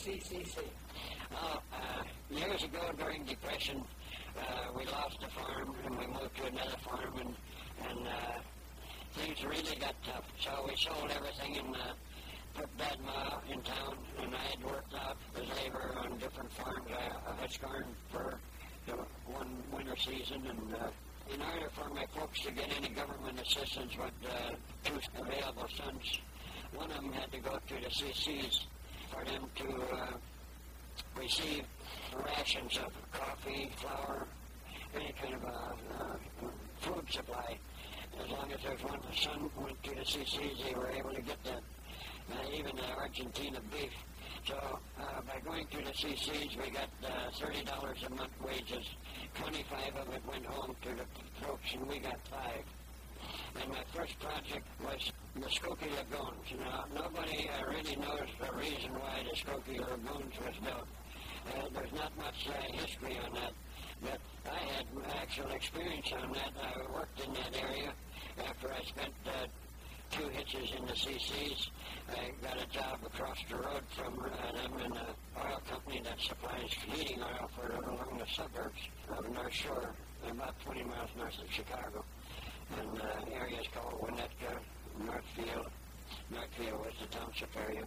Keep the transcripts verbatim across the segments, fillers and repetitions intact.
C C C? Oh, uh, years ago during Depression, uh, we lost a farm and we moved to another farm, and, and uh, things really got tough. So we sold everything and uh, put Dad Ma in town, and I had worked out as labor on different farms. I, I had scorned for the one winter season, and uh, in order for my folks to get any government assistance with uh, two available sons, one of them had to go to the C Cs for them to uh, receive rations of coffee, flour, any kind of a uh, food supply. As long as there's one son went to the C Cs, they were able to get that, uh, even the Argentina beef. So uh, by going to the C Cs, we got uh, thirty dollars a month wages. twenty-five of it went home to the folks, and we got five. And my first project was the Skokie Lagoons. Now, nobody uh, really knows the reason why the Skokie Lagoons was built. Uh, there's not much uh, history on that, but I had actual experience on that. I worked in that area after I spent uh, two hitches in the C Cs. I got a job across the road from uh, them in an oil company that supplies heating oil for along the suburbs of North Shore, about twenty miles north of Chicago. And uh, areas called Winnetka, Northfield. Northfield was the township area.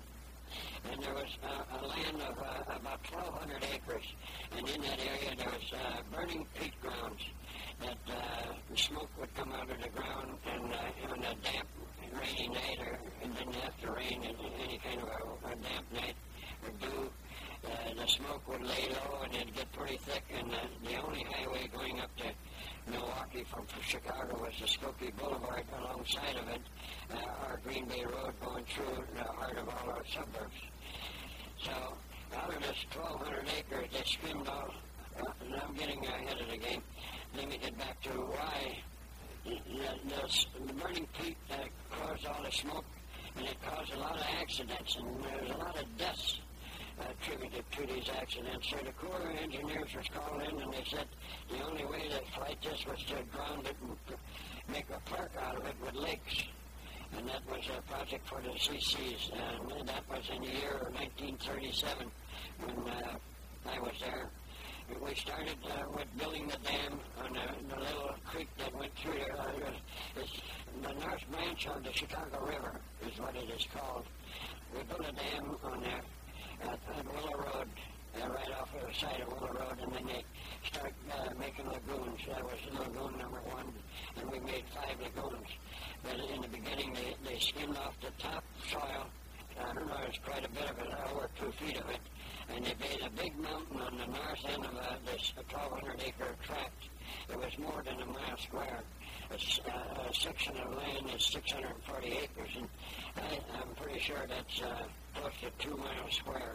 And there was uh, a land of uh, about twelve hundred acres. And in that area there was uh, burning peat grounds that uh, the smoke would come out of the ground, and uh, on a damp, rainy night, or it didn't have to rain, and any kind of a, a damp night or dew, uh, the smoke would lay low and it'd get pretty thick, and uh, the only highway going up to Milwaukee from, from Chicago was the Skokie Boulevard. Alongside of it, uh, our Green Bay Road going through the heart of all our suburbs. So out of this twelve hundred acres, they skimmed all, uh, and I'm getting ahead of the game. Let me get back to why the, the, the burning peat uh, caused all the smoke, and it caused a lot of accidents, and there was a lot of deaths uh, attributed to these accidents. So the Corps of Engineers was called in, and they said the only way to fight this was to ground it and make a park out of it with lakes. And that was a project for the C Cs, and that was in the year nineteen thirty-seven when uh, I was there. We started uh, with building the dam on the, the little creek that went through there. Uh, it's the north branch of the Chicago River is what it is called. We built a dam on there at, at Willow Road, uh, right off the side of Willow Road, and then they start uh, making lagoons. That was lagoon number one, and we made five lagoons. But in the beginning, they, they skimmed off the top soil. I don't know, there's quite a bit of it, over two feet of it. And they made a big mountain on the north end of uh, this twelve hundred acre tract. It was more than a mile square. It's, uh, a section of land is six hundred forty acres, and I, I'm pretty sure that's uh, close to two miles square.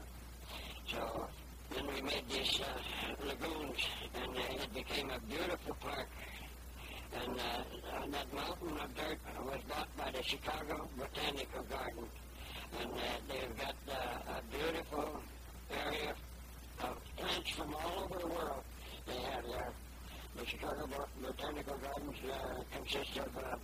So then we made these uh, lagoons, and uh, it became a beautiful park. And uh, that mountain of dirt was bought by the Chicago Botanical Garden, and uh, they've got uh, a beautiful area of plants from all over the world. They have there. The Chicago Botanical Gardens uh, consist of uh,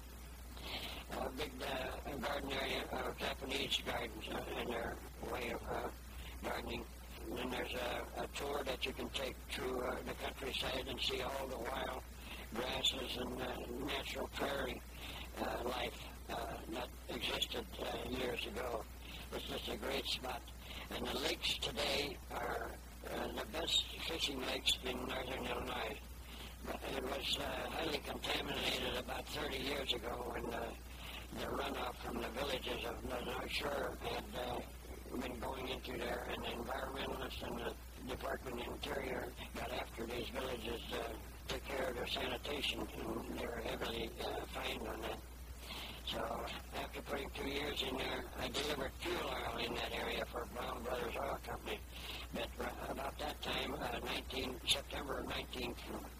a big uh, garden area of Japanese gardens uh, in their way of uh, gardening. And then there's a, a tour that you can take through uh, the countryside and see all the wild grasses and uh, natural prairie uh, life uh, that existed uh, years ago. It's just a great spot. And the lakes today are uh, the best fishing lakes in northern Illinois. But it was uh, highly contaminated about thirty years ago when uh, the runoff from the villages of the North Shore had uh, been going into there, and the environmentalists and the Department of Interior got after these villages, uh, took care of their sanitation, and they were heavily uh, fined on that. So after putting two years in there, I delivered fuel oil in that area for Brown Brothers Oil Company. But uh, about that time, uh, nineteen September nineteenth,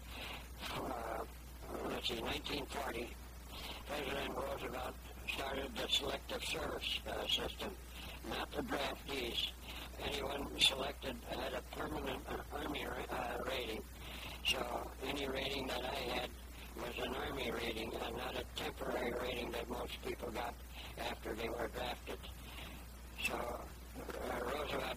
uh, let's see, nineteen forty, President Roosevelt started the selective service uh, system, not the draftees. Anyone selected had a permanent uh, Army uh, rating. So any rating that I had was an Army rating and not a temporary rating that most people got after they were drafted. So uh, Roosevelt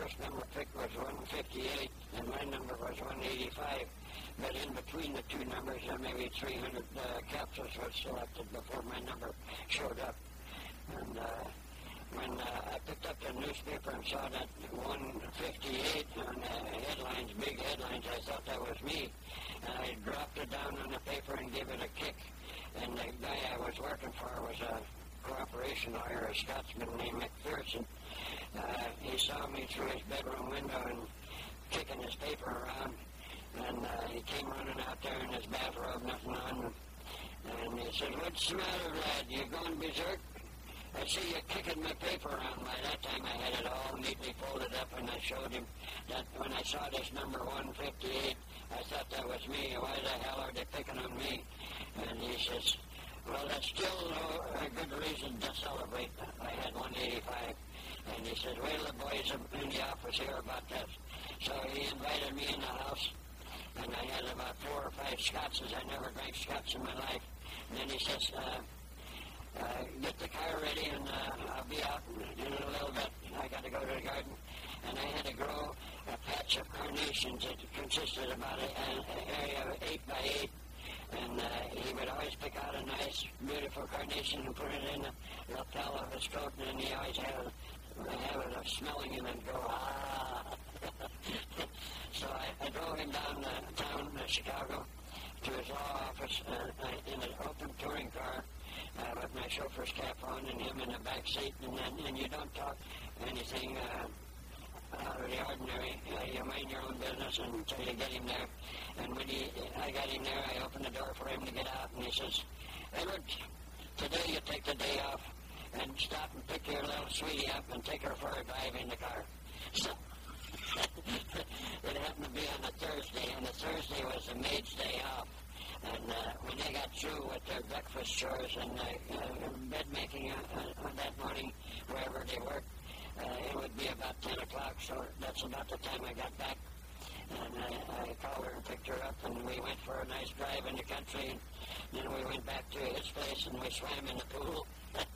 first number picked was one fifty-eight, and my number was one eighty-five. But in between the two numbers, uh, maybe three hundred uh, capsules were selected before my number showed up. And uh, when uh, I picked up the newspaper and saw that one fifty-eight on the headlines, big headlines, I thought that was me. And I dropped it down on the paper and gave it a kick. And the guy I was working for was a cooperation lawyer, a Scotsman named McPherson. Uh, he saw me through his bedroom window and kicking his paper around. And uh, he came running out there in his bathrobe, nothing on. And he said, "What's the matter, lad? You going berserk? I see you kicking my paper around." By that time, I had it all neatly folded up, and I showed him that when I saw this number one fifty-eight, I thought that was me. Why the hell are they picking on me? And he says, "Well, that's still uh, a good reason to celebrate. I had one eighty-five. And he said, "Well, the boys in the office hear about that." So he invited me in the house, and I had about four or five Scotches. I never drank Scotch in my life. And then he says, uh, uh, "Get the car ready, and uh, I'll be out in a little bit. I got to go to the garden." And I had to grow a patch of carnations. It consisted about a, an area of eight by eight. And uh, he would always pick out a nice, beautiful carnation and put it in the lapel of his coat, and then he always had a, a habit of smelling him and go, "Ah." So I, I drove him down uh, town, uh, Chicago, to his law office uh, in an open touring car uh, with my chauffeur's cap on and him in the back seat, and then and you don't talk anything uh, out of the ordinary. Uh, you mind your own business until you get him there. And when he, I got him there, I opened the door for him to get out, and he says, "Edward, today you take the day off and stop and pick your little sweetie up and take her for a drive in the car." So it happened to be on a Thursday, and the Thursday was the maid's day off. And uh, when they got through with their breakfast chores and uh, uh, bed making uh, on that morning, wherever they worked, uh, it would be about ten o'clock, so that's about the time I got back. And I, I called her and picked her up, and we went for a nice drive in the country. And then we went back to his place, and we swam in the pool.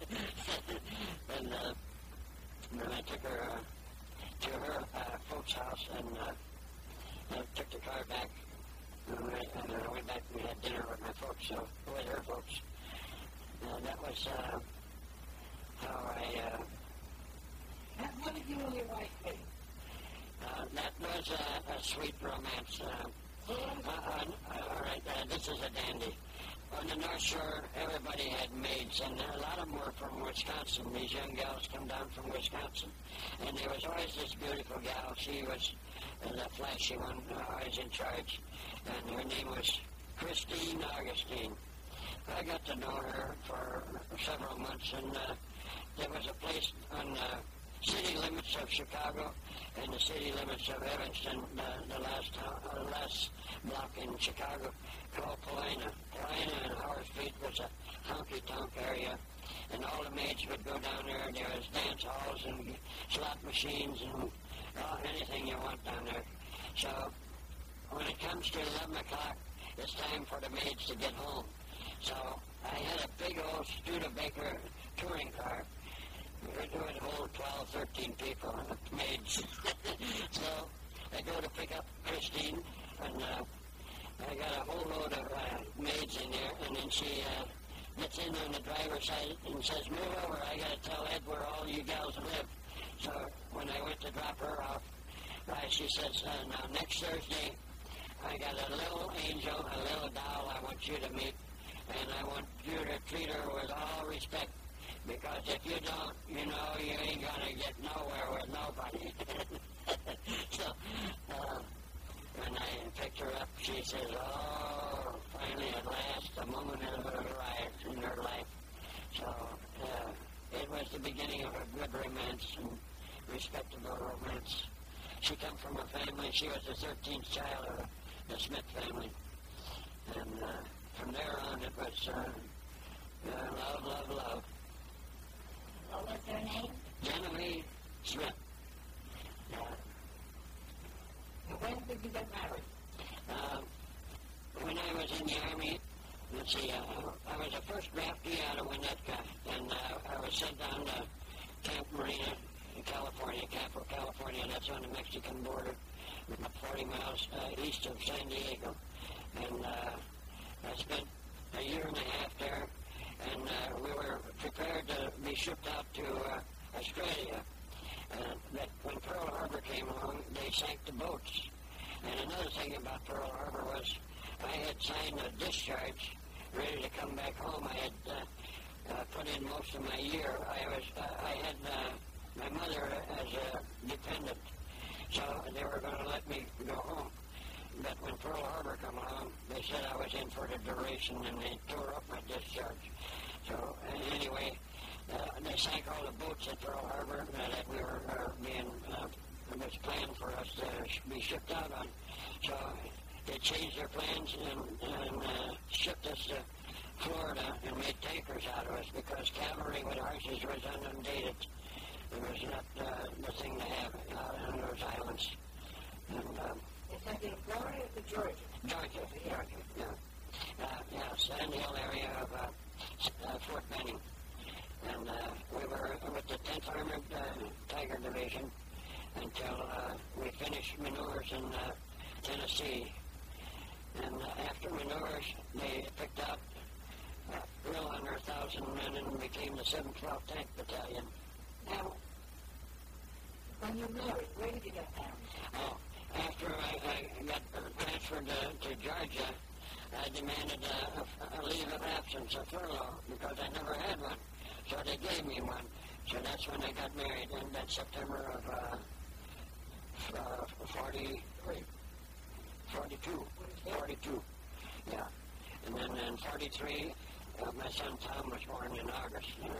and uh, then I took her uh, to her uh, folks' house, and uh, I took the car back. And, we, and then I went back and we had dinner with my folks, so with her folks. Uh, that was uh, how I... Uh, What did you and your wife do? Uh, that was uh, a sweet romance. Uh, uh, uh, all right, uh, this is a dandy. On the North Shore, everybody had maids, and a lot of them were from Wisconsin. These young gals come down from Wisconsin. And there was always this beautiful gal. She was uh, the flashy one, uh, always in charge. And her name was Christine Augustine. I got to know her for several months, and uh, there was a place on the city limits of Chicago and the city limits of Evanston, uh, the last town, uh, last block in Chicago, called Paulina. Paulina and Howard Street was a honky-tonk area, and all the maids would go down there. There was dance halls and slot machines and uh, anything you want down there. So when it comes to eleven o'clock, it's time for the maids to get home. So I had a big old Studebaker touring car. It would hold twelve, thirteen people, maids. So I go to pick up Christine, and uh, I got a whole load of uh, maids in there, and then she uh, gets in on the driver's side and says, "Move over, I got to tell Ed where all you gals live." So when I went to drop her off, uh, she says, uh, "Now next Thursday, I got a little angel, a little doll I want you to meet, and I want you to treat her with all respect. Because if you don't, you know, you ain't going to get nowhere with nobody." So, uh, when I picked her up, she says, "Oh, finally at last, the moment has arrived in her life." So, uh, it was the beginning of a good romance and respectable romance. She come from a family, she was the thirteenth child of the Smith family. And uh, from there on, it was uh, uh, love, love, love. What was her name? Genevieve Smith. Uh, When did you get married? uh, when I was in the Army, let's see, uh, I was the first draftee out of Winnetka, and uh, I was sent down to Camp Marina in California, Campo, California. That's on the Mexican border, about forty miles uh, east of San Diego. And uh, I spent a year and a half there, and uh, we were prepared to be shipped out to uh, Australia. Uh, but when Pearl Harbor came along, they sank the boats. And another thing about Pearl Harbor was I had signed a discharge, ready to come back home. I had uh, uh, put in most of my year. I was, uh, I had uh, my mother as a dependent, so they were going to let me go home. But when Pearl Harbor come along, they said I was in for the duration, and they tore up my discharge. So uh, anyway, uh, they sank all the boats at Pearl Harbor uh, that we were uh, being, uh, it was planned for us to sh- be shipped out on. So they changed their plans and, and uh, shipped us to Florida and made tankers out of us because cavalry with horses was inundated. It was not uh, the thing to have uh, on those islands. And, um, It's like in Florida to Georgia. Georgia, Georgia, yeah. Uh, yeah, Sand Hill area of uh, uh, Fort Benning. And uh, we were with the tenth Armored uh, Tiger Division until uh, we finished maneuvers in uh, Tennessee. And uh, after maneuvers, they picked out uh, a little under a thousand men and became the seventh twelfth Tank Battalion. Now, when you married, where did you get married? Oh, after I, I got transferred to, to Georgia, I demanded a, a, a leave of absence, a furlough, because I never had one. So they gave me one. So that's when I got married in that September of uh, uh, forty-three, forty-two, forty-two, yeah. And then in forty-three, uh, my son Tom was born in August, yeah.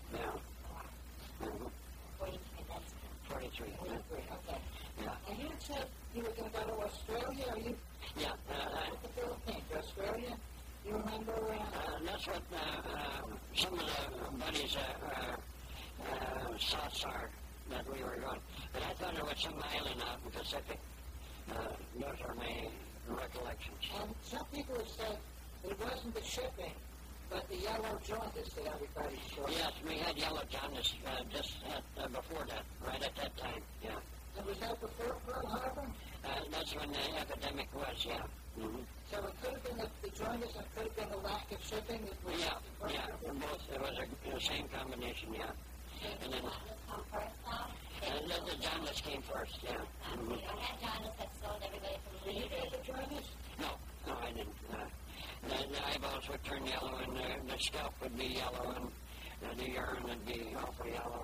yeah. Mm-hmm. forty-three, yeah. Okay. Yeah. And you said you were going to go to Australia, or you Yeah, uh, I, went to the Philippines, Australia? You remember? Uh, Uh, that's what uh, uh, some of the buddies uh, uh, uh, thoughts are that we were going. But I thought it was some island out in the Pacific. Uh, those are my recollections. and some people have said it wasn't the shipping, but the yellow jaundice that everybody saw. Yes, we had yellow jaundice uh, just at, uh, before that, right at that time, yeah. And was that before Pearl Harbor? Uh, that's when the epidemic was, yeah. Mm-hmm. So it could have been the, the jaundice and could have been the lack of shipping. It was Yeah, Pearl yeah, Harbor? both. It was a, the same combination, yeah. And then uh, the, the jaundice came first, yeah. Mm-hmm. Did you get the jaundice? No, no, I didn't. Uh, the, the eyeballs would turn yellow, and the, the scalp would be yellow, and uh, the urine would be awful yellow,